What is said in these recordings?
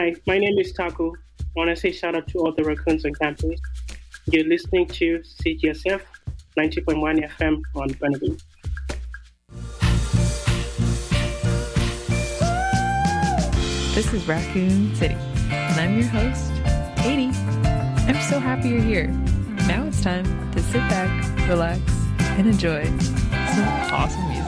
Hi, my name is Taco. I want to say shout out to all the raccoons on campus. You're listening to CGSF 90.1 FM on Burnaby. This is Raccoon City, and I'm your host, Katie. I'm so happy you're here. Now it's time to sit back, relax, and enjoy some awesome music.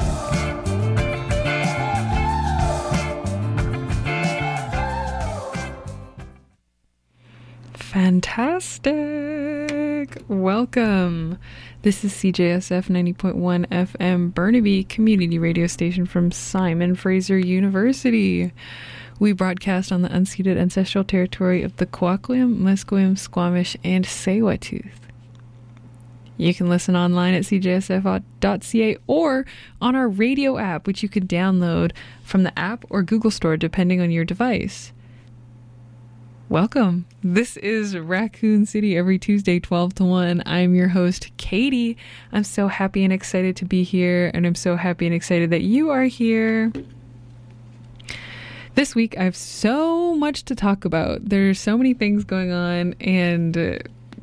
Fantastic! Welcome! This is CJSF 90.1 FM Burnaby Community Radio Station from Simon Fraser University. We broadcast on the unceded ancestral territory of the Kwakwaka'wakw, Musqueam, Squamish, and Tsleil-Waututh. You can listen online at cjsf.ca or on our radio app, which you can download from the app or Google Store, depending on your device. Welcome. This is Raccoon City every Tuesday, 12 to 1. I'm your host, Katie. I'm so happy and excited to be here, and I'm so happy and excited that you are here. This week, I have so much to talk about. There's so many things going on, and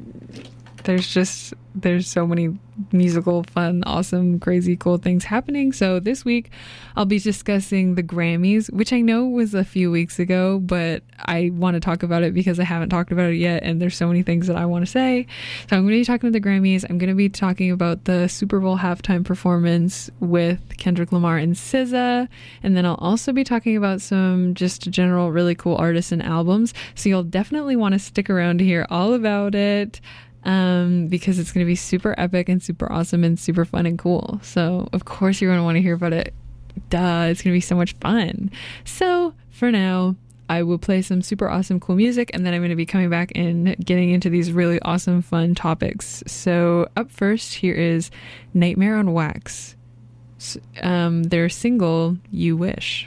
there's so many musical, fun, awesome, crazy, cool things happening. So this week, I'll be discussing the Grammys, which I know was a few weeks ago, but I want to talk about it because I haven't talked about it yet, and there's so many things that I want to say. So I'm going to be talking about the Grammys. I'm going to be talking about the Super Bowl halftime performance with Kendrick Lamar and SZA, and then I'll also be talking about some just general really cool artists and albums. So you'll definitely want to stick around to hear all about it. Because it's going to be super epic and super awesome and super fun and cool. So, of course, you're going to want to hear about it. Duh, it's going to be so much fun. So, for now, I will play some super awesome, cool music, and then I'm going to be coming back and getting into these really awesome, fun topics. So, up first, here is Nightmare on Wax. Their single, You Wish.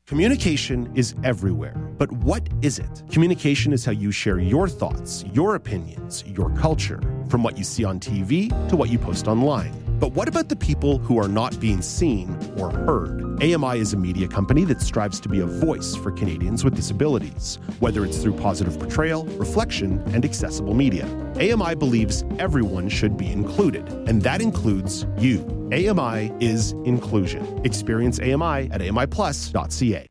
Communication is everywhere, but what is it? Communication is how you share your thoughts, your opinions, your culture, from what you see on TV to what you post online. But what about the people who are not being seen or heard? AMI is a media company that strives to be a voice for Canadians with disabilities, whether it's through positive portrayal, reflection, and accessible media. AMI believes everyone should be included, and that includes you. AMI is inclusion. Experience AMI at amiplus.ca.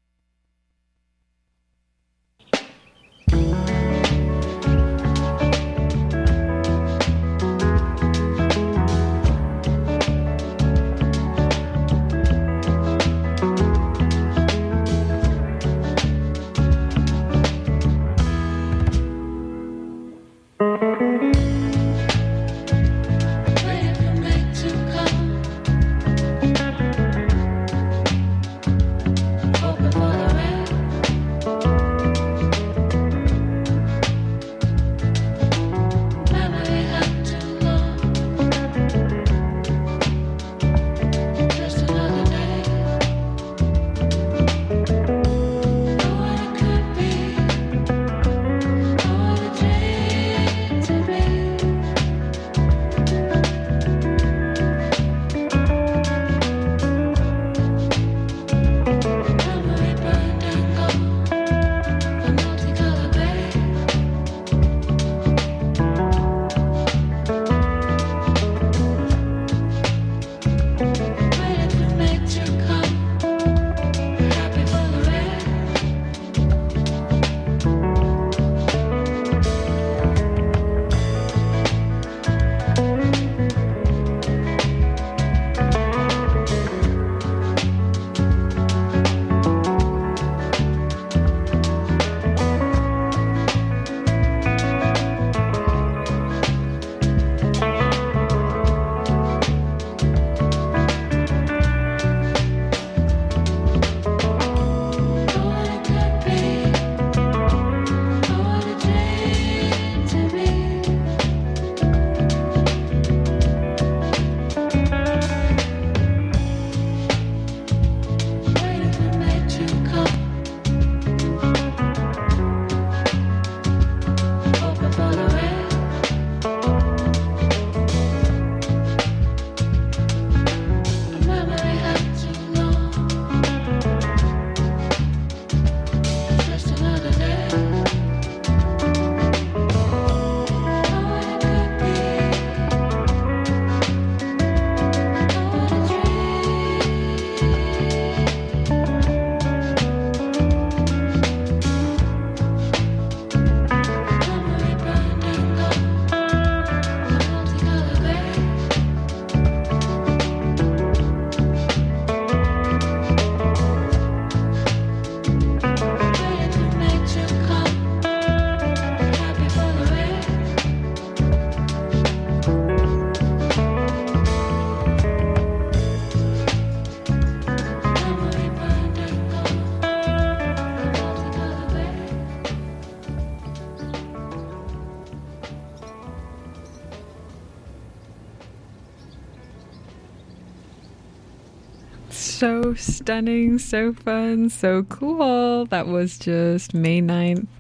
So stunning, so fun, so cool. That was just May 9th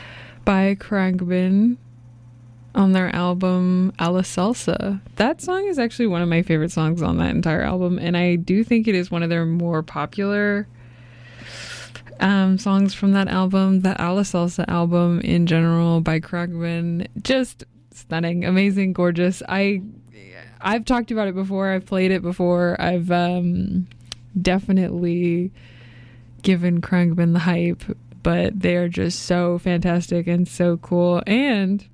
by Khruangbin on their album A La Salsa. That song is actually one of my favorite songs on that entire album, and I do think it is one of their more popular songs from that album. The A La Salsa album in general by Khruangbin, just stunning, amazing, gorgeous. I've talked about it before. I've played it before. I've definitely given Khruangbin the hype, but they're just so fantastic and so cool. And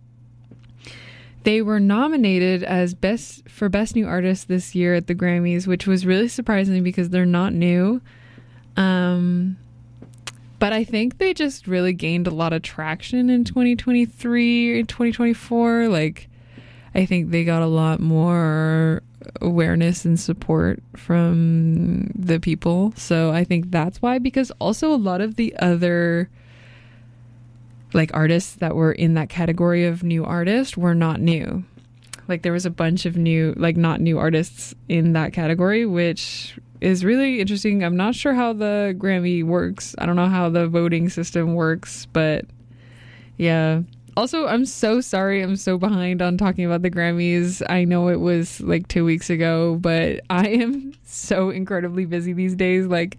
they were nominated as Best New Artist this year at the Grammys, which was really surprising because they're not new. But I think they just really gained a lot of traction in 2023 and 2024. Like, I think they got a lot more awareness and support from the people. So I think that's why, because also a lot of the other like artists that were in that category of new artist were not new. Like there was a bunch of new, like not new artists in that category, which is really interesting. I'm not sure how the Grammy works. I don't know how the voting system works, but yeah. Also, I'm so sorry. I'm so behind on talking about the Grammys. I know it was like 2 weeks ago, but I am so incredibly busy these days. Like,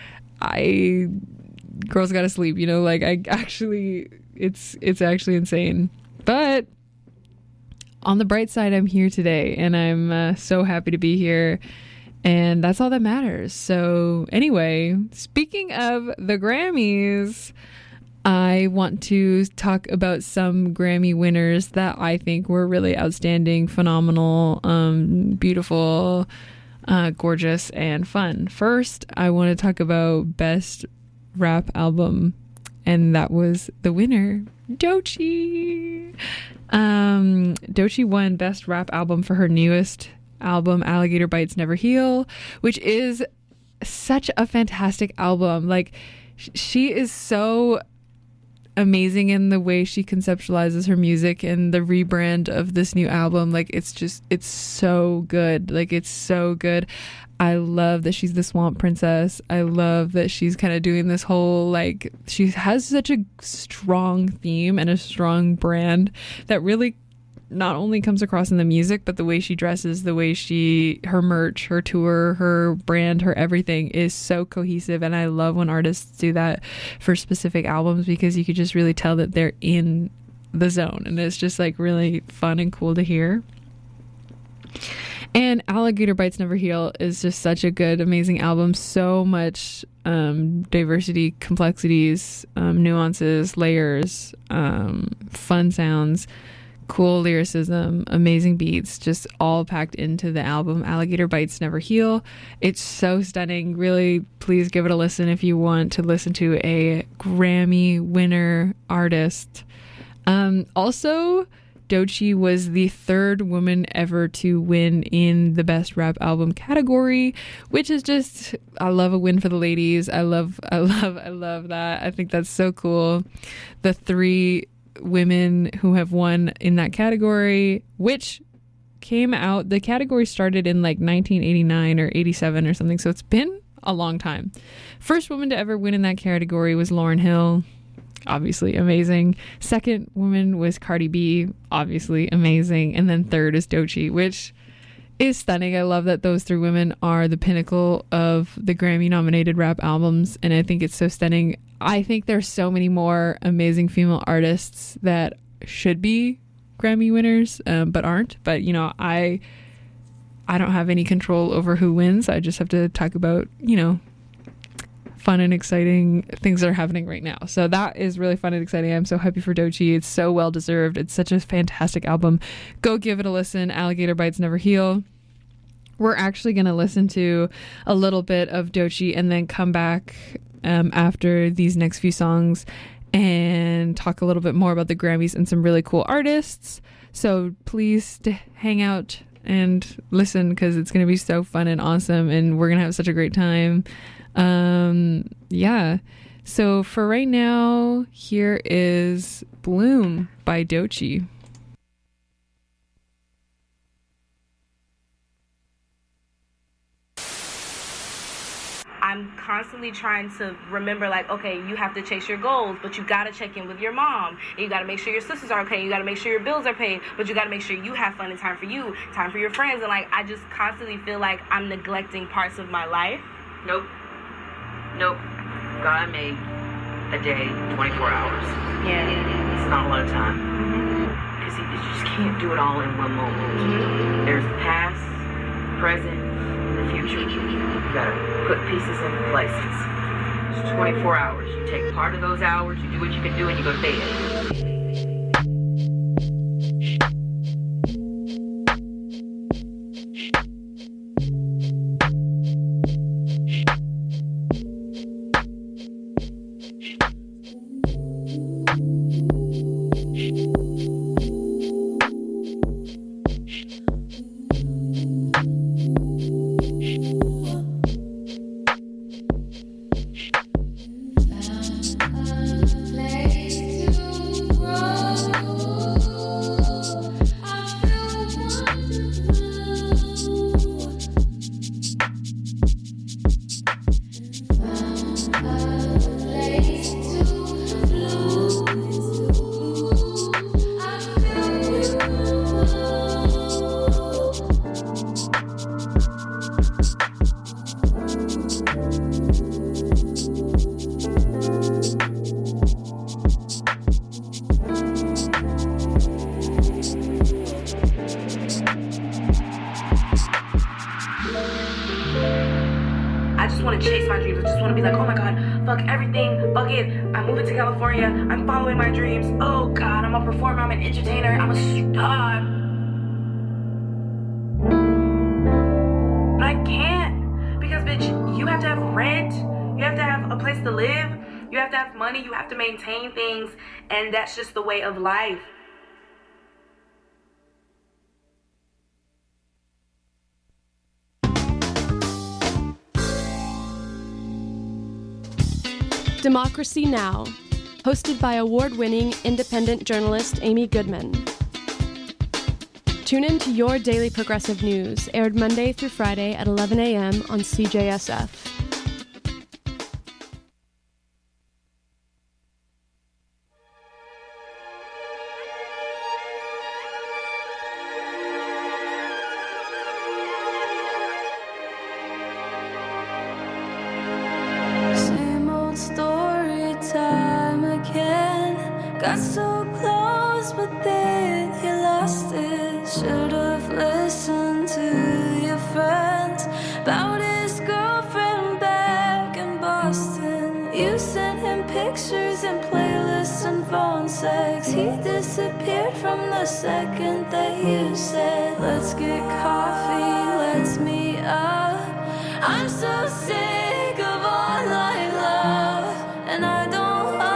girls gotta sleep, you know? Like, it's actually insane. But on the bright side, I'm here today, and I'm so happy to be here. And that's all that matters. So anyway, speaking of the Grammys, I want to talk about some Grammy winners that I think were really outstanding, phenomenal, beautiful, gorgeous, and fun. First, I want to talk about Best Rap Album, and that was the winner, Doechii. Doechii won Best Rap Album for her newest album, Alligator Bites Never Heal, which is such a fantastic album. Like, she is so amazing in the way she conceptualizes her music, and the rebrand of this new album, like, it's so good. Like, it's so good. I love that she's the Swamp Princess. I love that she's kind of doing this whole, like, she has such a strong theme and a strong brand that really not only comes across in the music, but the way she dresses, the way her merch, her tour, her brand, her everything is so cohesive. And I love when artists do that for specific albums, because you could just really tell that they're in the zone, and it's just like really fun and cool to hear. And Alligator Bites Never Heal is just such a good, amazing album. So much diversity, complexities, nuances, layers, fun sounds, cool lyricism, amazing beats, just all packed into the album Alligator Bites Never Heal. It's so stunning. Really, please give it a listen if you want to listen to a Grammy winner artist. Also, Doechii was the third woman ever to win in the Best Rap Album category, which is just, I love a win for the ladies. I love that. I think that's so cool. The 3 women who have won in that category, which came out, the category started in like 1989 or 87 or something, so it's been a long time. First woman to ever win in that category was Lauryn Hill, obviously amazing. Second woman was Cardi B, obviously amazing. And then third is Doechii, which is stunning. I love that those 3 women are the pinnacle of the Grammy nominated rap albums, and I think it's so stunning. I think there's so many more amazing female artists that should be Grammy winners, but aren't. But, you know, I don't have any control over who wins. I just have to talk about, you know, fun and exciting things that are happening right now. So that is really fun and exciting. I'm so happy for Doechii. It's so well deserved. It's such a fantastic album. Go give it a listen. Alligator Bites Never Heal. We're actually going to listen to a little bit of Doechii and then come back after these next few songs and talk a little bit more about the Grammys and some really cool artists. So please hang out and listen, because it's going to be so fun and awesome, and we're going to have such a great time. Yeah. So for right now, here is Bloom by Doechii. I'm constantly trying to remember, like, okay, you have to chase your goals, but you got to check in with your mom. And you got to make sure your sisters are okay. You got to make sure your bills are paid, but you got to make sure you have fun and time for you, time for your friends. And, like, I just constantly feel like I'm neglecting parts of my life. Nope. God made a day 24 hours. Yeah. It's not a lot of time. Because you just can't do it all in one moment. There's the past, present, and the future. You gotta put pieces in places. It's 24 hours. You take part of those hours, you do what you can do, and you go to bed. Place to want to chase my dreams. I just want to be like, oh my God, fuck everything, fuck it. I'm moving to California. I'm following my dreams. Oh God, I'm a performer. I'm an entertainer. I'm a star. But I can't because, bitch, you have to have rent. You have to have a place to live. You have to have money. You have to maintain things. And that's just the way of life. Democracy Now!, hosted by award-winning independent journalist Amy Goodman. Tune in to Your Daily Progressive News, aired Monday through Friday at 11 a.m. on CJSF. Got so close, but then he lost it. Should've listened to your friends about his girlfriend back in Boston. You sent him pictures and playlists and phone sex. He disappeared from the second that you said, let's get coffee, let's meet up. I'm so sick of online love, and I don't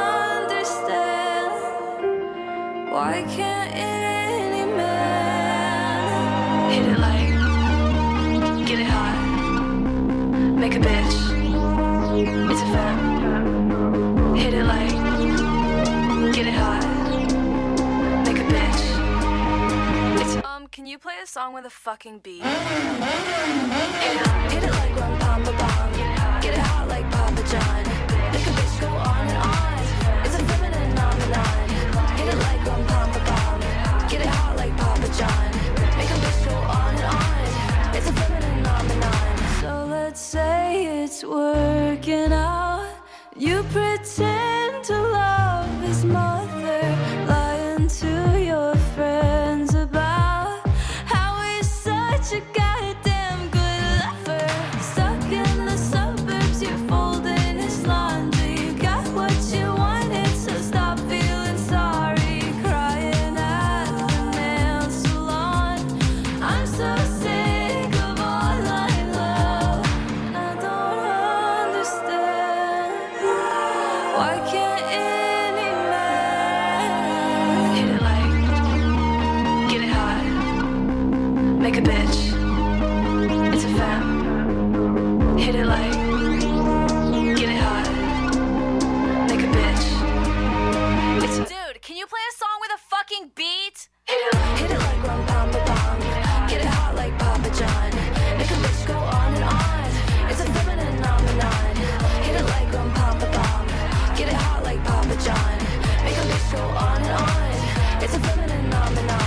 why can't any man hit it like, get it hot, make a bitch, it's a fact. Hit it like, get it hot, make a bitch, it's can you play a song with a fucking beat? Hit it like Rum Pom Pom, get it hot like Papa John, make a bitch go on and on, it's a feminine phenomenon. Hit it like Rum Pom Pom, get it hot like Papa John, make a bitch go on and on, it's a feminine phenomenon. So let's say it's working out, you pretend to love his mother, lying to your friends about how he's such a goddamn good lover. Stuck in the suburbs, you're folding his laundry, you got what you wanted, so stop feeling sorry. Make a bitch, it's a fam. Hit it like, get it hot. Make a bitch, it's a dude. Can you play a song with a fucking beat? Hit it like Rum Pom Pom, get it hot like Papa John. Make a bitch go on and on, it's a feminine phenomenon. Hit it like Rum Pom Pom, get it hot like Papa John. Make a bitch go on and on, it's a feminine phenomenon.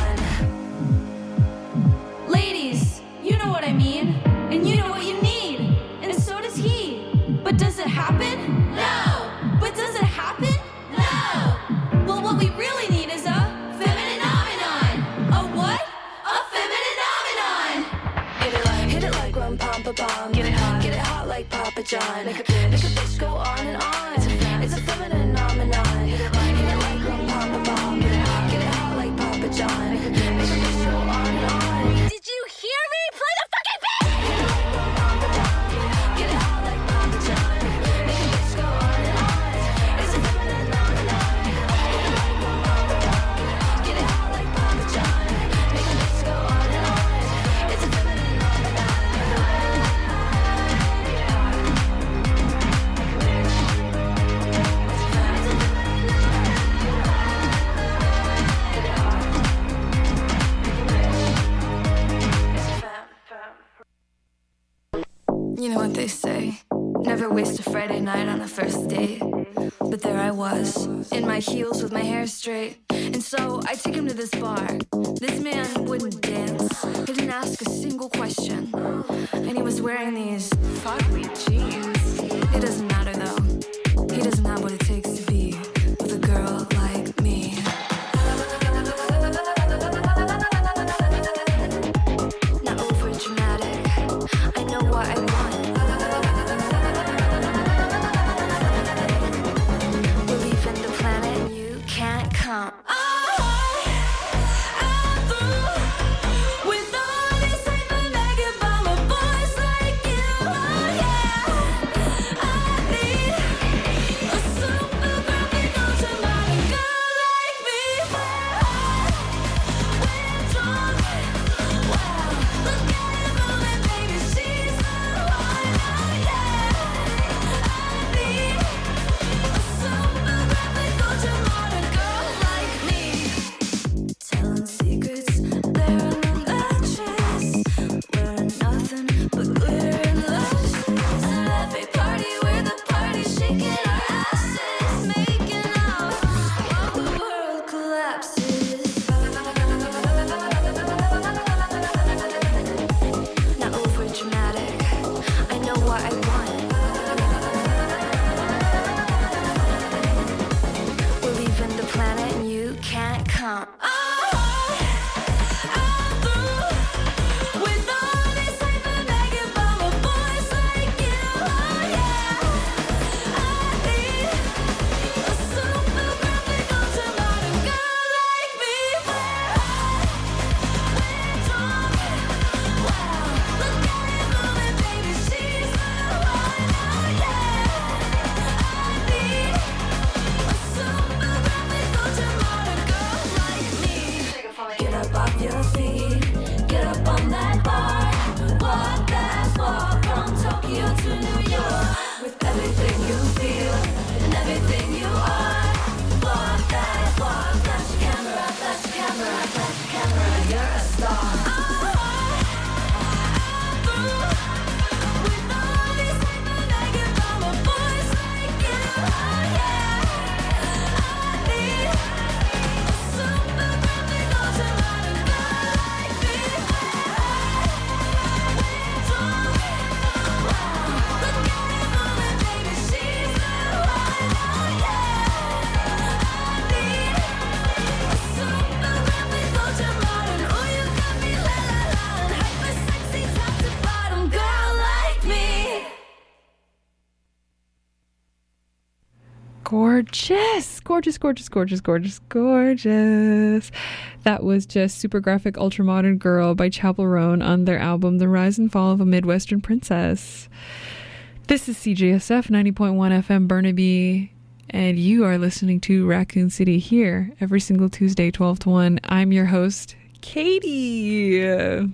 You know what I mean, and you know what you need, and so does he. But does it happen? No. But does it happen? No. Well, what we really need is a feminine phenomenon. A what? A feminine phenomenon. Hit it like Rum Pom Pom, get it hot like Papa John. Make a bitch go on and on. It's a feminine phenomenon. Hit it like Rum Pom Pom, get it hot like Papa John. Make a bitch go on and on. Did you hear me? Play the fucking beat! Get it hot like Papa John. Make a bitch go on and on. It's a feminine phenomenon. Get it hot like Papa John. Make a bitch go on and on. It's a feminine You know what they say, never waste a Friday night on a first date. But there I was, in my heels with my hair straight. And so I took him to this bar. This man wouldn't dance, he didn't ask a single question. And he was wearing these fugly jeans. It doesn't matter though, he doesn't have what it takes to be with a girl like me. Not over dramatic, I know what I want. gorgeous. That was just Super Graphic Ultramodern Girl by Chappell Roan on their album The Rise and Fall of a Midwestern Princess. This is CJSF 90.1 FM Burnaby, and you are listening to Raccoon City here every single Tuesday, 12 to 1. I'm your host, Katie.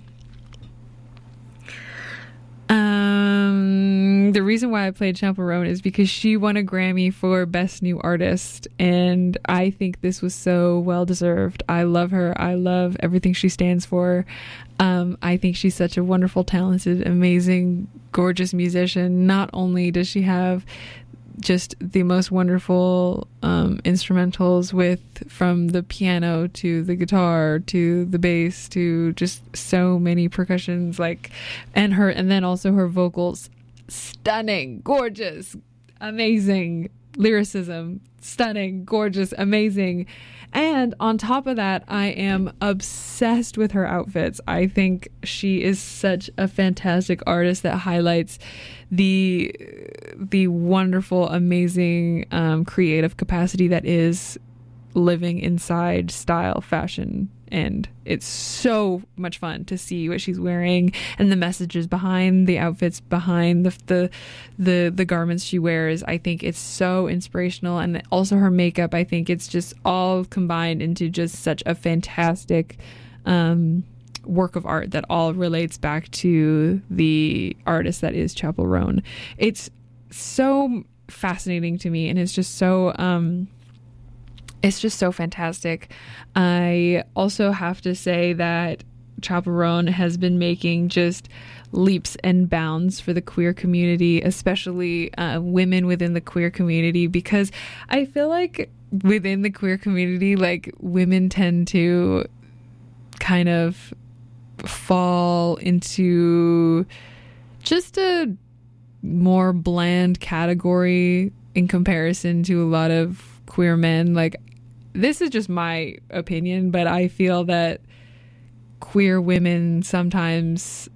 The reason why I played Chappell Roan is because she won a Grammy for Best New Artist, and I think this was so well deserved. I love her. I love everything she stands for. I think she's such a wonderful, talented, amazing, gorgeous musician. Not only does she have just the most wonderful instrumentals from the piano to the guitar to the bass to just so many percussions, and then also her vocals, stunning, gorgeous, amazing lyricism, stunning, gorgeous, amazing. And on top of that, I am obsessed with her outfits. I think she is such a fantastic artist that highlights the wonderful, amazing creative capacity that is living inside style fashion. And it's so much fun to see what she's wearing and the messages behind the outfits, behind the garments she wears. I think it's so inspirational. And also her makeup, I think it's just all combined into just such a fantastic work of art that all relates back to the artist that is Chappell Roan. It's so fascinating to me, and it's just so fantastic. I also have to say that Chappell Roan has been making just leaps and bounds for the queer community, especially women within the queer community, because I feel like within the queer community, women tend to kind of fall into just a more bland category in comparison to a lot of queer men. This is just my opinion, but I feel that queer women sometimes